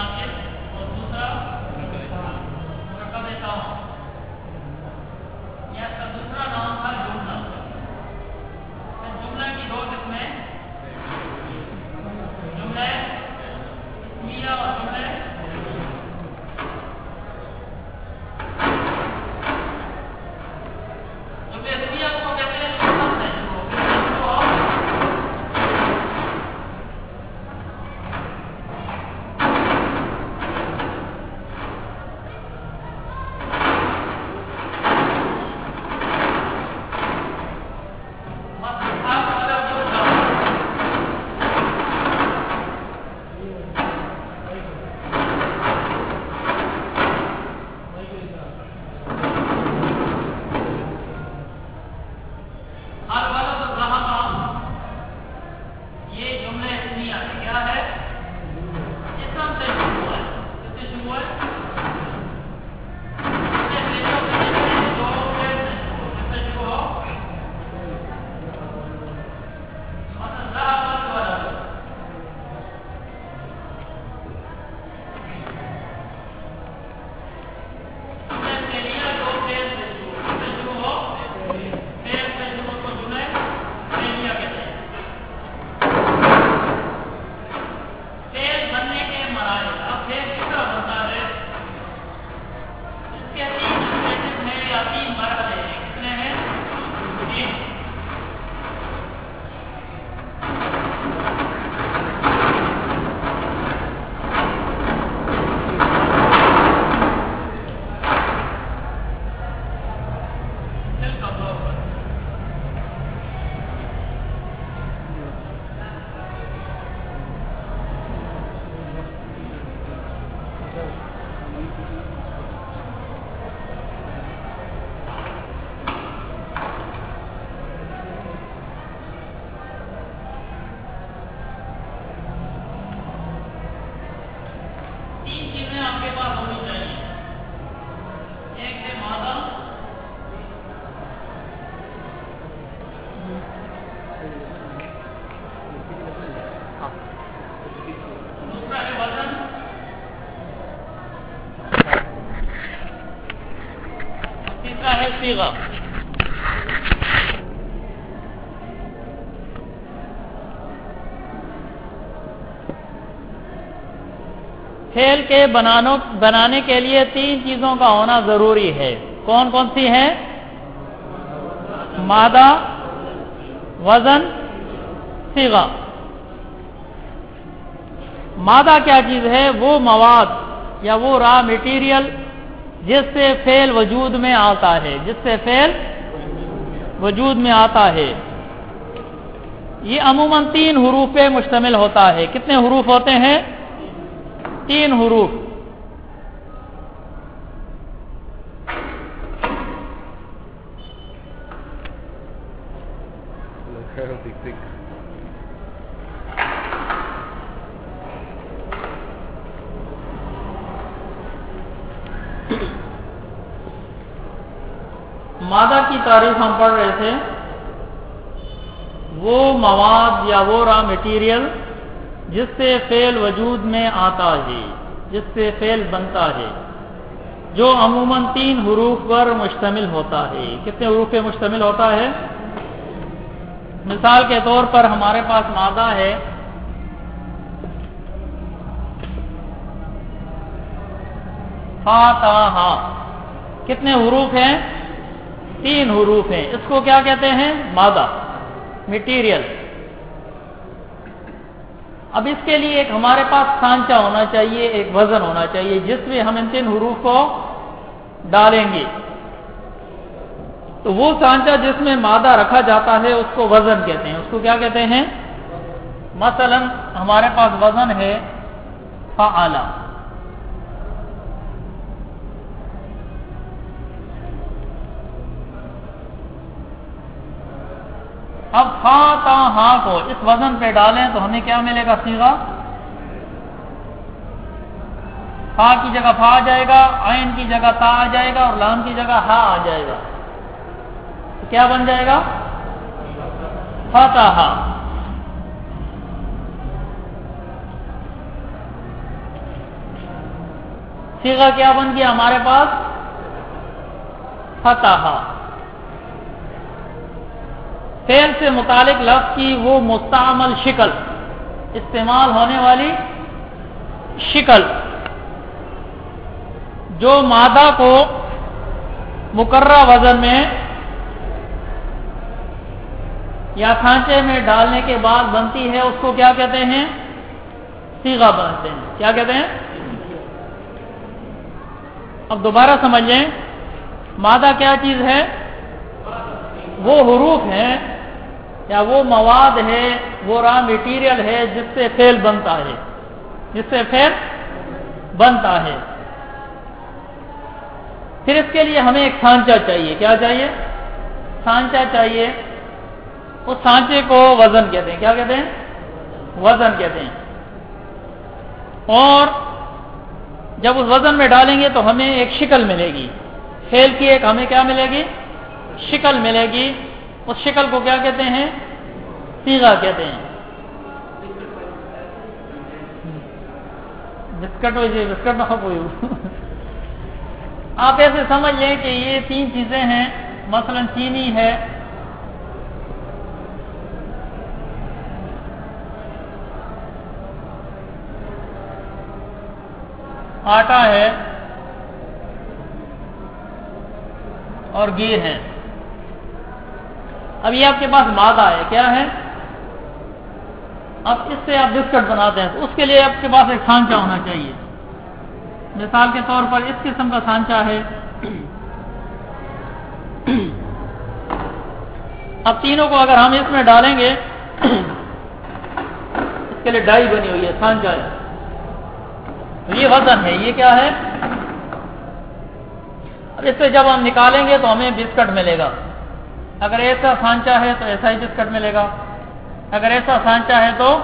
नाकिस और दूसरा मुरक्कब ताम। यह इसका दूसरा नाम था जुमला। जुमला की दो किस्में, जुमला इस्मिया और जुमला इस्मिया को कहते हैं सीगा। फेल के बनाने के लिए तीन चीजों का होना जरूरी है। कौन कौन सी हैं? मादा, वजन, सीगा। मादा क्या चीज है? वो मवाद या वो रॉ मटेरियल जिससे फेल वजूद में आता है, जिससे फेल वजूद में आता है। ये अमूमन 3 हुरूफ पे मुश्तमिल होता है। कितने हुरूफ होते हैं? 3 हुरूफ। मादा की तारीफ हम पढ़ रहे थे। वो मवाद या वो रॉ मटेरियल जिससे फेल वजूद में आता है, जिससे फेल बनता है, जो अमूमन 3 हुरूफ पर मुश्तमिल होता है। कितने हुरूफ पे मुश्तमिल होता है? मिसाल के तौर पर हमारे पास मादा है फा ता हा। कितने हुरूफ हैं? 3 हुरूफ हैं। इसको क्या कहते हैं? मादा, मटीरियल। अब इसके लिए एक हमारे पास सांचा होना चाहिए, एक वजन होना चाहिए जिसमें हम इन 3 हुरूफ को डालेंगे। तो वो सांचा जिसमें मादा रखा जाता है उसको वजन कहते हैं। उसको क्या कहते हैं? मसलन हमारे पास वजन है फ़अला। अब फा ता हा को इस वजन पे डालें तो हमें क्या मिलेगा? सीगा। फा की जगह फा आ जाएगा, आइन की जगह ता आ जाएगा और लाम की जगह हा आ जाएगा। तो क्या बन जाएगा? फतहा। صیغہ کیا بن گیا ہمارے پاس؟ فتح. فعل سے متعلق لفظ کی وہ مستعمل شکل، استعمال ہونے والی شکل جو مادہ کو مقررہ وزن میں یا کھانچے میں ڈالنے کے بعد بنتی ہے، اس کو کیا کہتے ہیں؟ صیغہ بنتے ہیں. کیا کہتے ہیں؟ اب دوبارہ سمجھ لیں، مادہ کیا چیز ہے؟ وہ حروف ہیں یا وہ مواد ہے، وہ را میٹیریل ہے جس سے فعل بنتا ہے، جس سے فعل بنتا ہے. پھر اس کے لیے ہمیں ایک سانچہ چاہیے. کیا چاہیے؟ سانچہ چاہیے. اس سانچے کو وزن کہتے ہیں. کیا کہتے ہیں؟ وزن کہتے ہیں. اور جب اس وزن میں ڈالیں گے تو ہمیں ایک شکل ملے گی. فعل کی ایک ہمیں کیا ملے گی؟ شکل ملے گی. اس شکل کو کیا کہتے ہیں؟ صیغہ کہتے ہیں. بسکٹ ہوئی جی، بسکٹ نہ ہوئی. آپ ایسے سمجھ لیں کہ یہ تین چیزیں ہیں. مثلا چینی ہے، آٹا ہے اور گھی ہے. اب یہ آپ کے پاس مادہ ہے. کیا ہے؟ اب اس سے آپ بسکٹ بناتے ہیں تو اس کے لیے آپ کے پاس ایک سانچہ ہونا چاہیے. مثال کے طور پر اس قسم کا سانچہ ہے. اب تینوں کو اگر ہم اس میں ڈالیں گے، اس کے لیے ڈائی بنی ہوئی ہے، سانچہ ہے. تو یہ وزن ہے. یہ کیا ہے؟ اب اس سے جب ہم نکالیں گے تو ہمیں بسکٹ ملے گا. اگر ایسا سانچہ ہے تو ایسا ہی بسکٹ ملے گا. اگر ایسا سانچہ ہے تو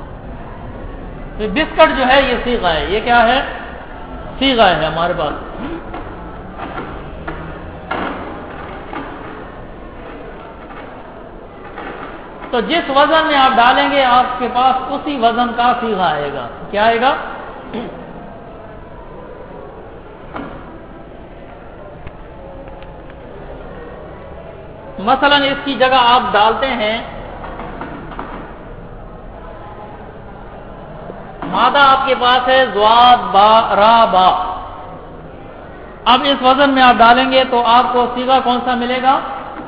بسکٹ جو ہے یہ صیغہ ہے. یہ کیا ہے؟ صیغہ ہے ہمارے پاس. تو جس وزن میں آپ ڈالیں گے آپ کے پاس اسی وزن کا صیغہ آئے گا. کیا آئے گا؟ مثلا اس کی جگہ آپ ڈالتے ہیں مادہ آپ کے پاس ہے ضاد با را با. اب اس وزن میں آپ ڈالیں گے تو آپ کو صیغہ کون سا ملے گا؟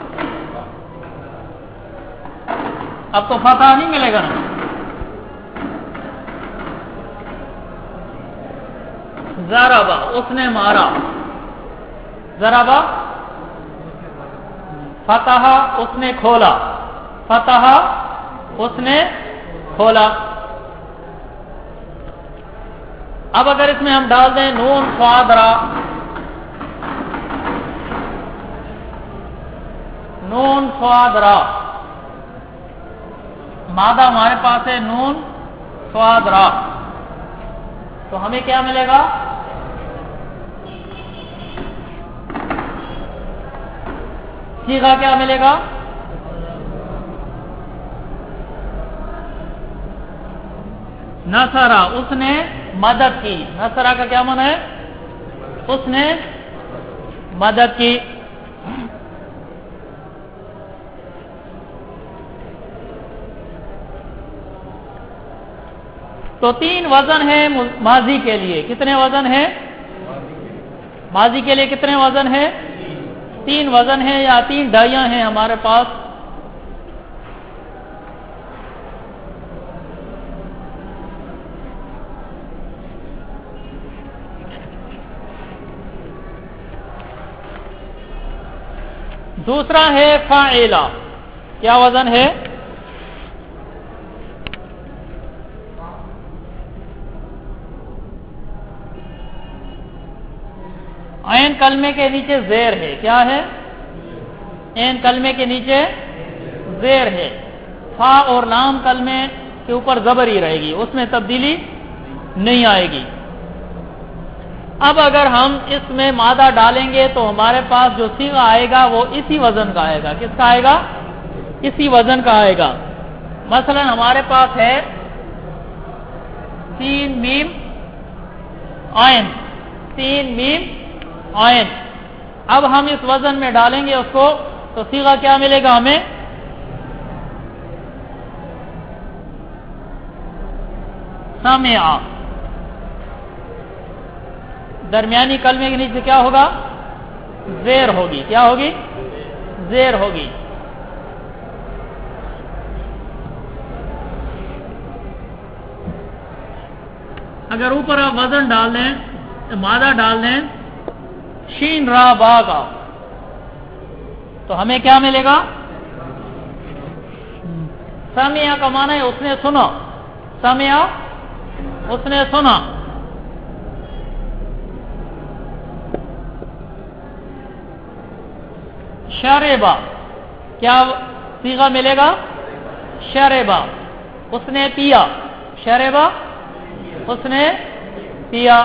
اب تو فتح نہیں ملے گا نا. ضربا، اس نے مارا. ضربا. فتح، اس نے کھولا. فتح، اس نے کھولا. اب اگر اس میں ہم ڈال دیں نون صاد را، نون صاد را، مادہ ہمارے پاس ہے نون صاد را، تو ہمیں کیا ملے گا؟ صیغہ کیا ملے گا؟ نصرہ، اس نے مدد کی. نصرہ کا کیا معنی ہے؟ اس نے مدد کی. تو تین وزن ہے ماضی کے لیے. کتنے وزن ہے ماضی کے لیے؟ کتنے وزن ہے؟ تین وزن ہیں یا تین ڈائیاں ہیں ہمارے پاس. دوسرا ہے فاعلہ. کیا وزن ہے؟ عین کلمے کے نیچے زیر ہے. کیا ہے؟ عین کلمے کے نیچے زیر ہے. فا اور لام کلمے کے اوپر زبر ہی رہے گی، اس میں تبدیلی نہیں آئے گی. اب اگر ہم اس میں مادہ ڈالیں گے تو ہمارے پاس جو صیغہ آئے گا وہ اسی وزن کا آئے گا. کس کا آئے گا؟ اسی وزن کا آئے گا. مثلا ہمارے پاس ہے سین میم عین. سین میم عین. اب ہم اس وزن میں ڈالیں گے اس کو تو صیغہ کیا ملے گا ہمیں؟ سمع. درمیانی کلمے کے نیچے کیا ہوگا؟ زیر ہوگی. کیا ہوگی؟ زیر ہوگی. اگر اوپر آپ وزن ڈال دیں، مادہ ڈال دیں شین را با کا، تو ہمیں کیا ملے گا؟ سمع کا معنی ہے اس نے سنا. سمع اس نے سنا. شربا کیا صیغہ ملے گا؟ شربا اس نے پیا. شربا اس نے پیا.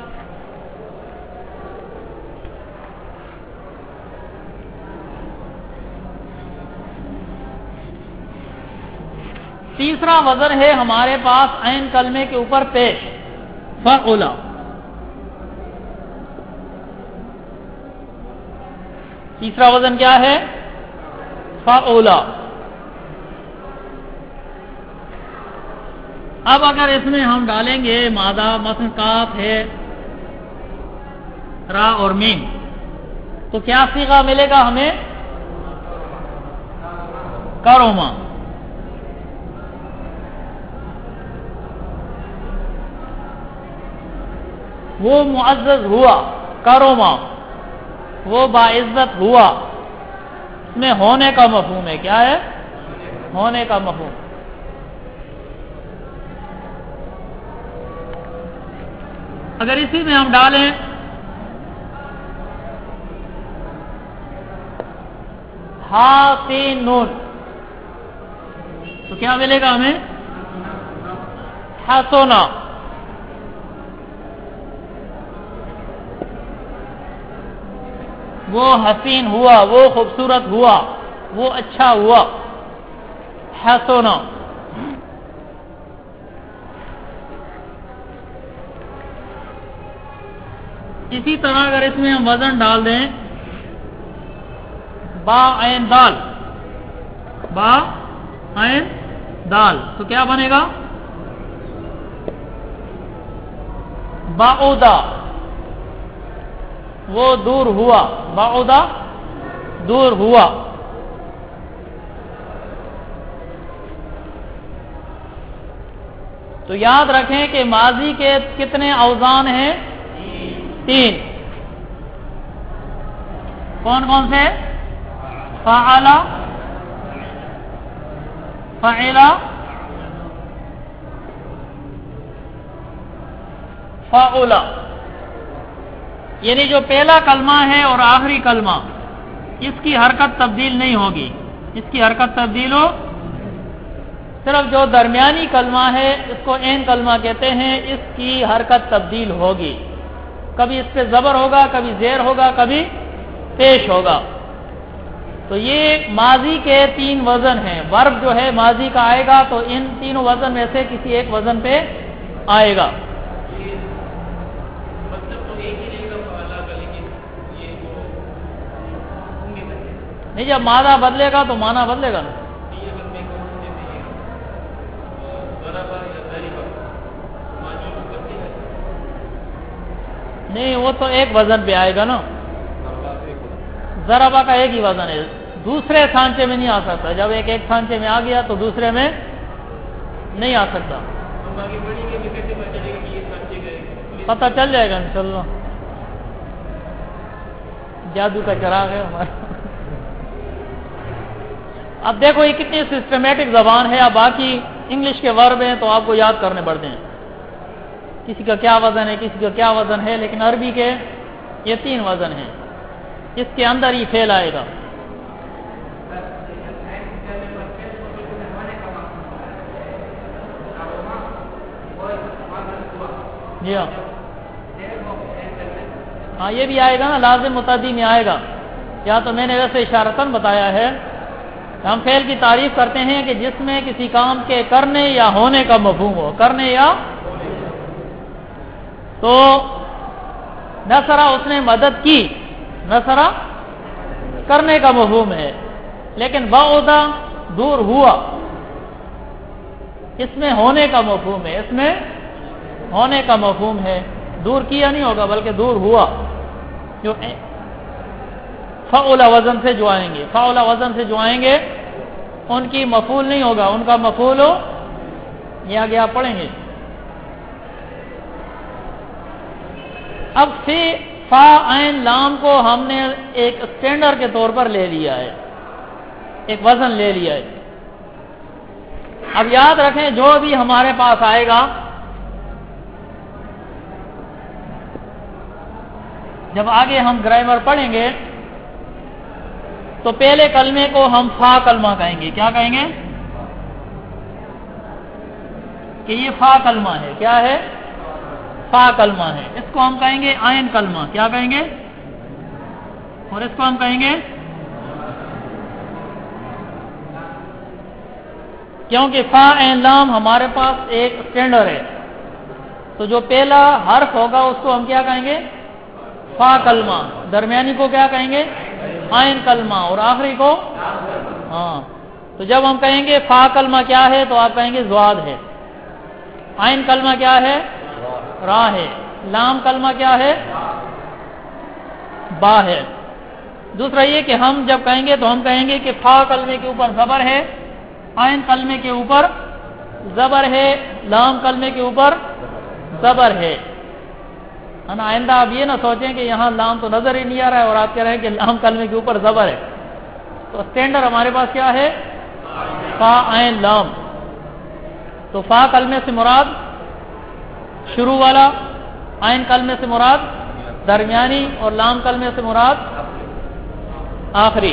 تیسرا وزن ہے ہمارے پاس عین کلمے کے اوپر پیش، فعلا. تیسرا وزن کیا ہے؟ فعلا. اب اگر اس میں ہم ڈالیں گے مادہ، مثلا کاف ہے، را اور میم، تو کیا صیغہ ملے گا ہمیں؟ کروما. وہ معزز ہوا. کروما وہ باعزت ہوا. اس میں ہونے کا مفہوم ہے. کیا ہے؟ ہونے کا مفہوم. اگر اسی میں ہم ڈالیں ہا سین نون تو کیا ملے گا ہمیں؟ حسنا. وہ حسین ہوا، وہ خوبصورت ہوا، وہ اچھا ہوا. حسنا. اسی طرح اگر اس میں ہم وزن ڈال دیں با عین دال، با عین دال، تو کیا بنے گا؟ بعودا وہ دور ہوا. بعودا دور ہوا. تو یاد رکھیں کہ ماضی کے کتنے اوزان ہیں؟ 3. کون کون سے؟ فعل، فعل، فعلا. یعنی جو پہلا کلمہ ہے اور آخری کلمہ، اس کی حرکت تبدیل نہیں ہوگی. اس کی حرکت تبدیل ہو، صرف جو درمیانی کلمہ ہے اس کو عین کلمہ کہتے ہیں، اس کی حرکت تبدیل ہوگی. کبھی اس پہ زبر ہوگا، کبھی زیر ہوگا، کبھی پیش ہوگا. تو یہ ماضی کے 3 وزن ہیں. ورب جو ہے ماضی کا آئے گا تو ان تینوں وزن میں سے کسی ایک وزن پہ آئے گا. نہیں، جب مادہ بدلے گا تو معنی بدلے گا نا. نہیں، وہ تو ایک وزن پہ آئے گا نا. ضربہ کا ایک ہی وزن ہے، دوسرے سانچے میں نہیں آ سکتا. جب ایک سانچے میں آ گیا تو دوسرے میں نہیں آ سکتا. پتہ چل جائے گا انشاءاللہ. جادو کا چراغ ہے ہمارا. اب دیکھو یہ کتنی سسٹمیٹک زبان ہے. اب باقی انگلش کے ورب ہیں تو آپ کو یاد کرنے پڑتے ہیں، کسی کا کیا وزن ہے، کسی کا کیا وزن ہے. لیکن عربی کے یہ 3 وزن ہیں، اس کے اندر ہی فعل آئے گا. جی ہاں، یہ بھی آئے گا نا، لازم متعدی میں آئے گا. یا تو میں نے ویسے اشارتاً بتایا ہے، ہم فعل کی تعریف کرتے ہیں کہ جس میں کسی کام کے کرنے یا ہونے کا مفہوم ہو. کرنے یا تو نصرہ اس نے مدد کی، نصرہ کرنے کا مفہوم ہے، لیکن بعودا دور ہوا، اس میں ہونے کا مفہوم ہے، اس میں ہونے کا مفہوم ہے، دور کیا نہیں ہوگا بلکہ دور ہوا. جو فعل وزن سے جو آئیں گے، فعل وزن سے جو آئیں گے ان کی مفعول نہیں ہوگا، ان کا مفعول ہو یہ آگے آپ پڑھیں گے. اب فی فا عین لام کو ہم نے ایک اسٹینڈرڈ کے طور پر لے لیا ہے، ایک وزن لے لیا ہے. اب یاد رکھیں جو بھی ہمارے پاس آئے گا، جب آگے ہم گرامر پڑھیں گے تو پہلے کلمے کو ہم فا کلمہ کہیں گے. کیا کہیں گے؟ کہ یہ فا کلمہ ہے. کیا ہے؟ فا کلمہ ہے. اس کو ہم کہیں گے عین کلمہ. کیا کہیں گے؟ اور اس کو ہم کہیں گے، کیونکہ فا عین لام ہمارے پاس ایک اسٹینڈرڈ ہے، تو جو پہلا حرف ہوگا اس کو ہم کیا کہیں گے؟ فا کلمہ. درمیانی کو کیا کہیں گے؟ عین کلمہ. اور آخری کو ہاں. تو جب ہم کہیں گے فا کلمہ کیا ہے تو آپ کہیں گے زواد ہے. عین کلمہ کیا ہے؟ را ہے. لام کلمہ کیا ہے؟ با ہے. دوسرا یہ کہ ہم جب کہیں گے تو ہم کہیں گے کہ فا کلمے کے اوپر زبر ہے، عین کلمے کے اوپر زبر ہے، لام کلمے کے اوپر زبر ہے. آئندہ آپ یہ نہ سوچیں کہ یہاں لام تو نظر ہی نہیں آ رہا ہے اور آپ کہہ رہے ہیں کہ لام کلمے کے اوپر زبر ہے. تو اسٹینڈرڈ ہمارے پاس کیا ہے؟ فا عین لام. تو فا کلمے سے مراد شروع والا، عین کلمے سے مراد درمیانی، اور لام کلمے سے مراد آخری.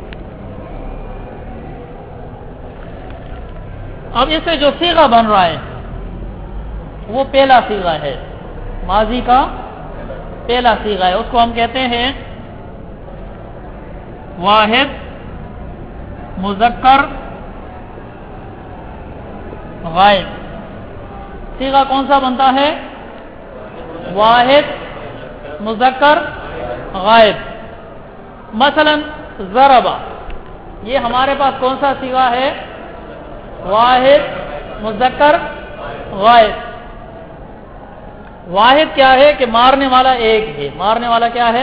اب اس سے جو صیغہ بن رہا ہے وہ پہلا صیغہ ہے، ماضی کا پہلا صیغہ ہے. اس کو ہم کہتے ہیں واحد مذکر غائب. صیغہ کون سا بنتا ہے؟ واحد مذکر غائب. مثلا ضربا، یہ ہمارے پاس کون سا صیغہ ہے؟ واحد مذکر غائب. واحد کیا ہے؟ کہ مارنے والا ایک ہے. مارنے والا کیا ہے؟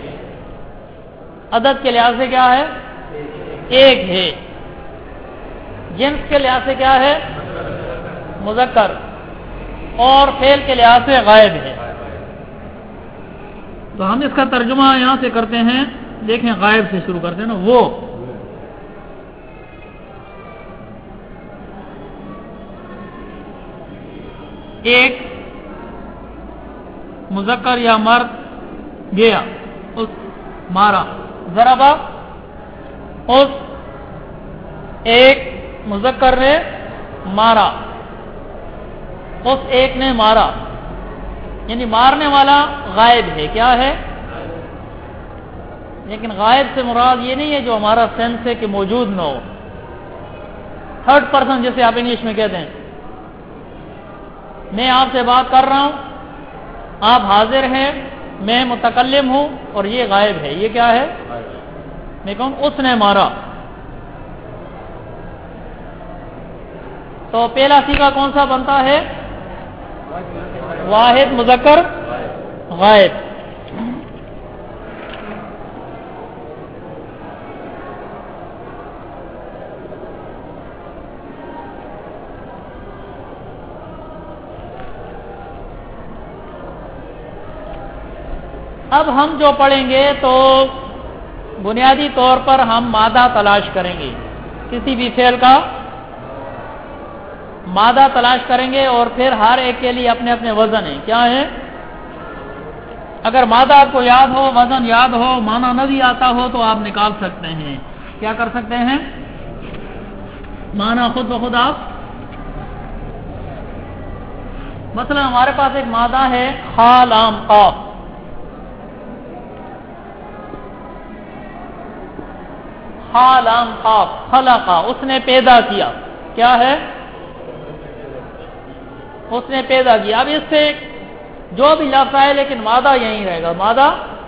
عدد کے لحاظ سے کیا ہے؟ ایک ہے. جنس کے لحاظ سے کیا ہے؟ مذکر. اور فعل کے لحاظ سے غائب ہے. تو ہم اس کا ترجمہ یہاں سے کرتے ہیں. دیکھیں غائب سے شروع کرتے ہیں نا. وہ ایک مذکر یا مرد گیا، اس مارا. ضربا، اس ایک مذکر نے مارا، اس ایک نے مارا. یعنی مارنے والا غائب ہے. کیا ہے؟ لیکن غائب سے مراد یہ نہیں ہے جو ہمارا سینس ہے کہ موجود نہ ہو. تھرڈ پرسن جسے آپ انگلش میں کہتے ہیں. میں آپ سے بات کر رہا ہوں، آپ حاضر ہیں، میں متکلم ہوں اور یہ غائب ہے. یہ کیا ہے؟ میں کہوں اس نے مارا. تو پہلا صیغہ کون سا بنتا ہے؟ واحد مذکر غائب. اب ہم جو پڑھیں گے تو بنیادی طور پر ہم مادہ تلاش کریں گے. کسی بھی فعل کا مادہ تلاش کریں گے اور پھر ہر ایک کے لیے اپنے اپنے وزن ہیں. کیا ہے؟ اگر مادہ آپ کو یاد ہو، وزن یاد ہو، معنی نہ بھی آتا ہو تو آپ نکال سکتے ہیں. کیا کر سکتے ہیں؟ معنی خود بخود آپ. مثلا ہمارے پاس ایک مادہ ہے خا لام قاف. خا لام قاف، خلقا، اس نے پیدا کیا. کیا ہے؟ اس نے پیدا کیا. اب اس سے جو بھی لفظ آئے لیکن مادہ یہیں رہے گا، مادہ۔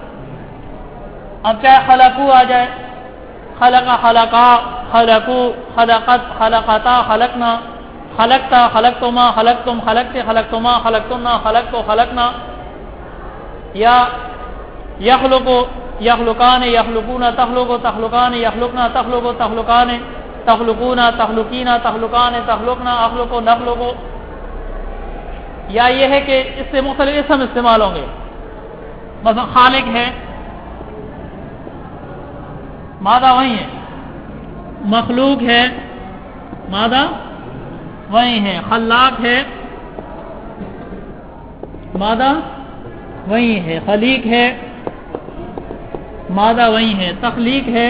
اب چاہے خلقو آ جائے، خلق، خلقا، خلقو، خلقت، خلقتا، خلقنا، خلقتا، خلقتما، خلقتم، خلقت، خلقتما، خلقتنا، خلقتو، خلقنا، یا یخلقو، یخلقان، یخلقون، تخلقو، تخلقان، یخلقنا، تخلقو، تخلقان، تخلقون، تخلقینا، تخلقان، تخلقنا، اخلقو، نخلقو۔ یا یہ ہے کہ اس سے مختلف اسم استعمال ہوں گے، مثلا خالق ہے، مادہ وہی ہے، مخلوق ہے، مادہ وہی ہے، خلاق ہے، مادہ وہی ہے، خلیق ہے، مادہ وہی ہے، تخلیق ہے،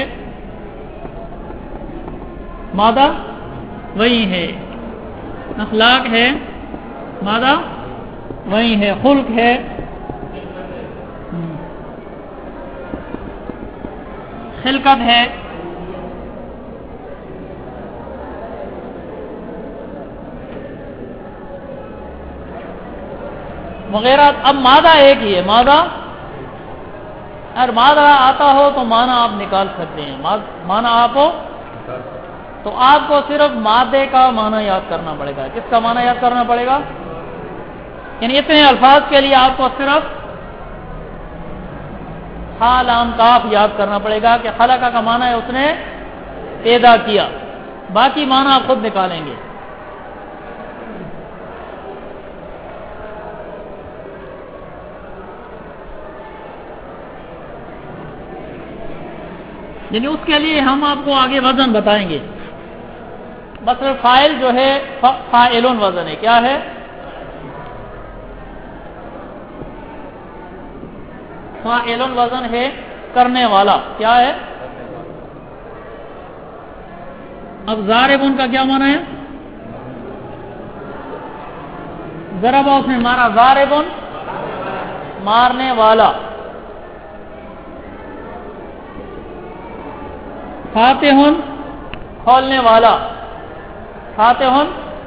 مادہ وہی ہے، اخلاق ہے، مادہ وہی ہے، خلق ہے، خلقت ہے، وغیرہ۔ اب مادہ ایک ہی ہے، مادہ اگر مادہ آتا ہو تو معنی آپ نکال سکتے ہیں، معنی آپ ہو تو آپ کو صرف مادے کا معنی یاد کرنا پڑے گا۔ کس کا معنی یاد کرنا پڑے گا؟ یعنی اتنے الفاظ کے لیے آپ کو صرف ہا لام کاف یاد کرنا پڑے گا کہ خلقہ کا معنی ہے اس نے پیدا کیا، باقی معنی آپ خود نکالیں گے۔ یعنی اس کے لیے ہم آپ کو آگے وزن بتائیں گے۔ بس فاعل جو ہے فاعلون وزن ہے، کیا ہے؟ فاعلون وزن ہے کرنے والا، کیا ہے؟ اب ضاربون کا کیا معنی ہے؟ ضرب اس نے مارا، ضاربون مارنے والا، فاتحون کھولنے والا، فاتحون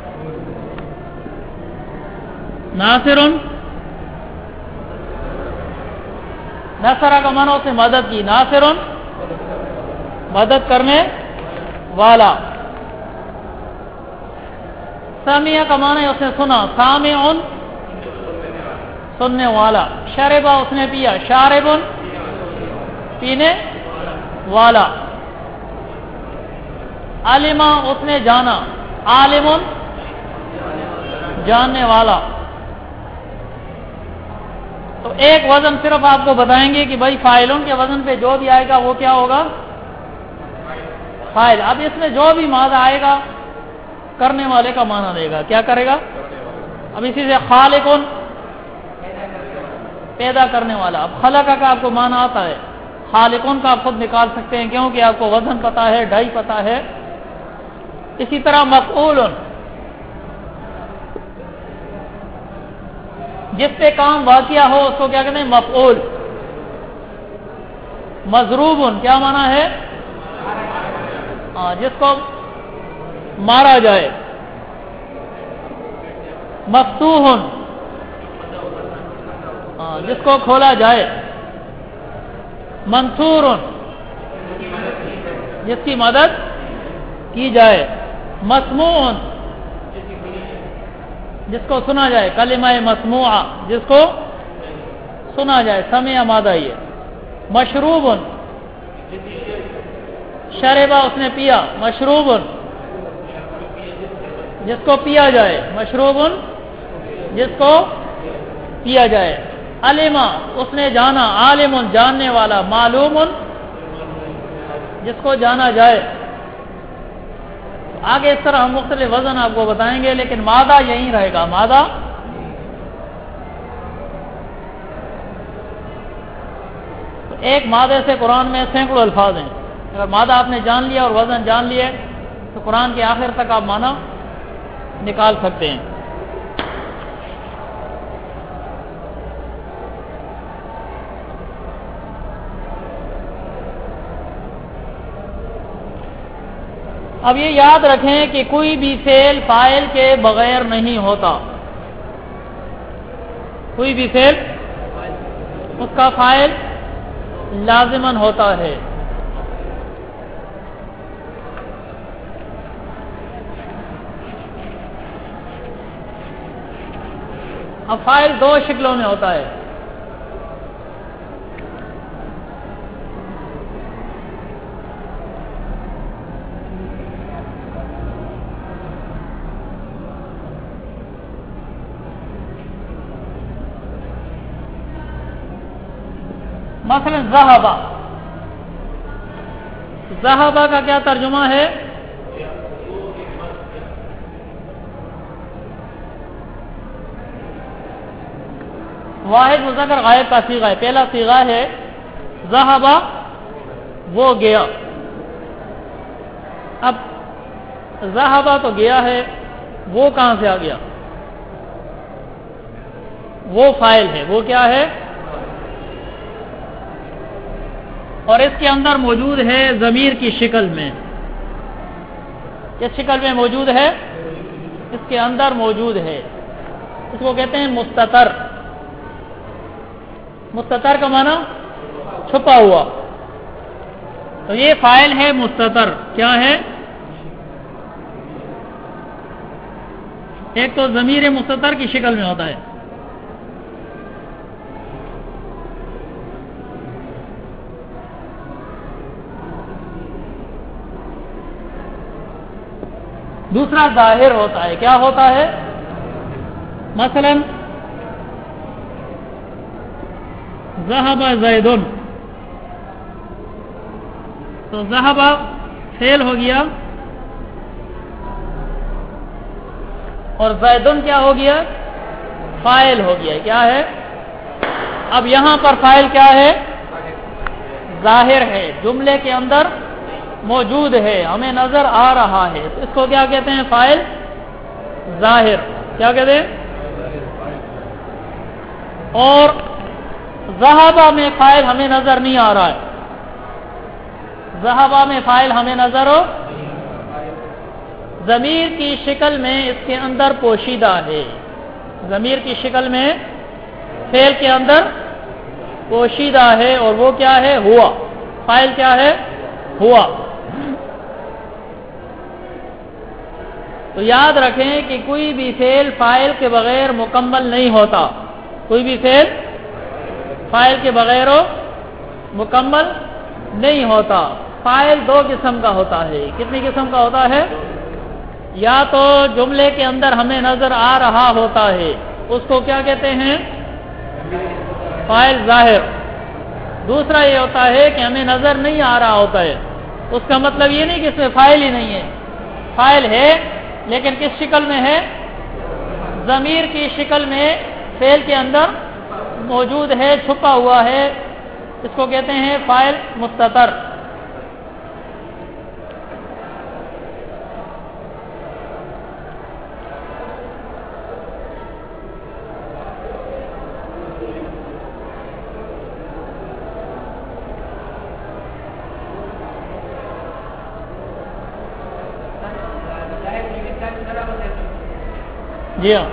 ناصرون، نصرہ کا معنی اس نے مدد کی، ناصرون مدد کرنے والا، سامعہ کا معنی اس نے سنا، سامعون سننے والا، شربہ اس نے پیا، شاربون پینے والا، علمہ اس نے جانا، عالمون جاننے والا۔ تو ایک وزن صرف آپ کو بتائیں گے کہ بھائی فاعلون کے وزن پہ جو بھی آئے گا وہ کیا ہوگا؟ فاعل۔ اب اس میں جو بھی مادہ آئے گا کرنے والے کا معنی دے گا، کیا کرے گا؟ اب اسی سے خالقون پیدا کرنے والا، اب خلقہ کا آپ کو معنی آتا ہے، خالقون کا آپ خود نکال سکتے ہیں کیونکہ آپ کو وزن پتا ہے، ڈھائی پتا ہے۔ اسی طرح مفعولن جس پہ کام واقعہ ہو اس کو کیا کہتے ہیں؟ مفعول۔ مضروبن کیا معنی ہے؟ جس کو مارا جائے۔ مفتوحن جس کو کھولا جائے۔ منصورن جس کی مدد کی جائے۔ مسموعن جس کو سنا جائے، کلمہ مسموعہ جس کو سنا جائے، سمع مادہ ہی ہے۔ مشروبن شربہ اس نے پیا، مشروبن جس کو پیا جائے، مشروبن جس کو پیا جائے۔ علمہ اس نے جانا، عالمن جاننے والا، معلومن جس کو جانا جائے۔ آگے اس طرح ہم مختلف وزن آپ کو بتائیں گے، لیکن مادہ یہیں رہے گا، مادہ۔ تو ایک مادے سے قرآن میں سینکڑوں الفاظ ہیں، اگر مادہ آپ نے جان لیا اور وزن جان لیے تو قرآن کے آخر تک آپ معنی نکال سکتے ہیں۔ اب یہ یاد رکھیں کہ کوئی بھی فعل فاعل کے بغیر نہیں ہوتا۔ کوئی بھی فعل اس کا فاعل لازماً ہوتا ہے. اب فاعل دو شکلوں میں ہوتا ہے. مثلا ذهب، ذهب کا کیا ترجمہ ہے؟ واحد مذکر غائب کا صیغہ ہے. پہلا صیغہ ہے ذهب، وہ گیا. اب ذهب تو گیا ہے، وہ کہاں سے آ گیا؟ وہ فاعل ہے. وہ کیا ہے؟ اور اس کے اندر موجود ہے ضمیر کی شکل میں. کس شکل میں موجود ہے؟ اس کے اندر موجود ہے. اس کو کہتے ہیں مستتر. مستتر کا معنی چھپا ہوا. تو یہ فاعل ہے مستتر. کیا ہے؟ ایک تو ضمیر مستتر کی شکل میں ہوتا ہے. دوسرا ظاہر ہوتا ہے. کیا ہوتا ہے؟ مثلا ذهب زید، تو ذهب فعل ہو گیا اور زیدن کیا ہو گیا؟ فاعل ہو گیا. کیا ہے؟ اب یہاں پر فاعل کیا ہے؟ ظاہر ہے، جملے کے اندر موجود ہے، ہمیں نظر آ رہا ہے. اس کو کیا کہتے ہیں؟ فاعل ظاہر. کیا کہتے ہیں؟ اور ذهب میں فاعل ہمیں نظر نہیں آ رہا ہے. ذهب میں فاعل ہمیں نظر ہو، ضمیر کی شکل میں اس کے اندر پوشیدہ ہے. ضمیر کی شکل میں فعل کے اندر پوشیدہ ہے. اور وہ کیا ہے؟ ہوا. فاعل کیا ہے؟ ہوا. تو یاد رکھیں کہ کوئی بھی فعل فاعل کے بغیر مکمل نہیں ہوتا. کوئی بھی فعل فاعل کے بغیر مکمل نہیں ہوتا. فاعل دو قسم کا ہوتا ہے. کتنی قسم کا ہوتا ہے؟ یا تو جملے کے اندر ہمیں نظر آ رہا ہوتا ہے، اس کو کیا کہتے ہیں؟ فاعل ظاہر. دوسرا یہ ہوتا ہے کہ ہمیں نظر نہیں آ رہا ہوتا ہے. اس کا مطلب یہ نہیں کہ اس میں فاعل ہی نہیں ہے. فاعل ہے لیکن کس شکل میں ہے؟ ضمیر کی شکل میں فعل کے اندر موجود ہے، چھپا ہوا ہے. اس کو کہتے ہیں فاعل مستتر. جی ہاں.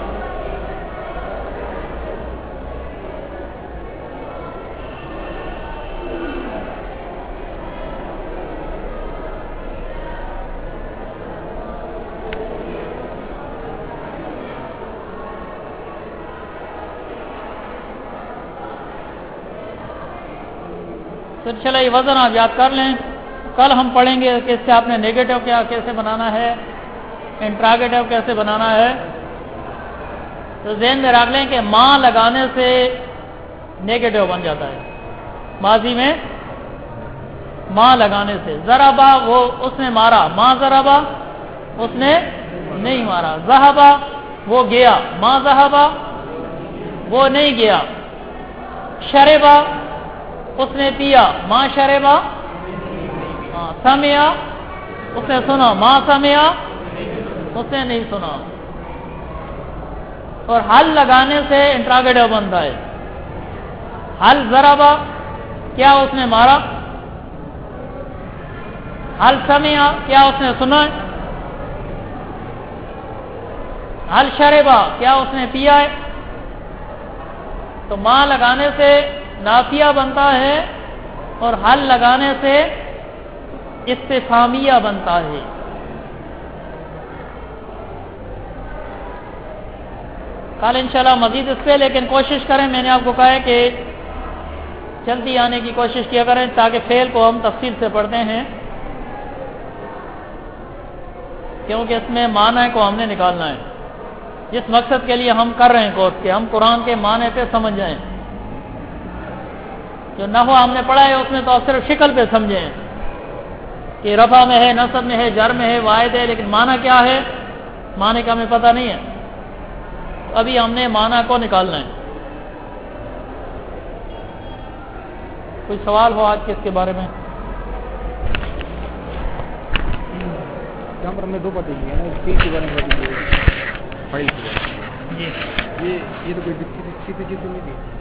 پھر چلے وزن آپ یاد کر لیں. کل ہم پڑھیں گے کہ اس سے آپ نے نیگیٹو کیا کیسے بنانا ہے، انٹراگیٹو کیسے بنانا ہے. تو ذہن میں رکھ لیں کہ ماں لگانے سے نیگیٹو بن جاتا ہے. ماضی میں ماں لگانے سے. ضربا وہ اس نے مارا، ماں ضربا اس نے نہیں مارا. ذهبا وہ گیا، ماں ذهبا وہ نہیں گیا. شربا اس نے پیا، ماں شربا سمیا اس نے سنا، ماں سمیا اس نے نہیں سنا. اور حل لگانے سے انٹراگیٹو بنتا ہے. حل ضربا کیا اس نے مارا، حل سمیا کیا اس نے سنا، حل شربا کیا اس نے پیا ہے. تو ماں لگانے سے نافیہ بنتا ہے اور حل لگانے سے استفہامیہ بنتا ہے. کل انشاءاللہ مزید اس پہ، لیکن کوشش کریں، میں نے آپ کو کہا ہے کہ جلدی آنے کی کوشش کیا کریں تاکہ فعل کو ہم تفصیل سے پڑھتے ہیں، کیونکہ اس میں معنی کو ہم نے نکالنا ہے. جس مقصد کے لیے ہم کر رہے ہیں کورس کے، ہم قرآن کے معنی پہ سمجھ جائیں. جو نحو ہم نے پڑھا ہے اس میں تو صرف شکل پہ سمجھیں کہ رفع میں ہے، نصب میں ہے، جر میں ہے، واحد ہے، لیکن معنی کیا ہے، معنی کا ہمیں پتہ نہیں ہے. ابھی ہم نے معنی کو نکالنا ہے. کوئی سوال ہو آج کے اس کے بارے میں؟ یہاں پر ہم نے دو باتیں کی ہیں نا، فیل کے بارے میں فائل کے بارے میں. جی یہ تو کوئی دقت نہیں تھی.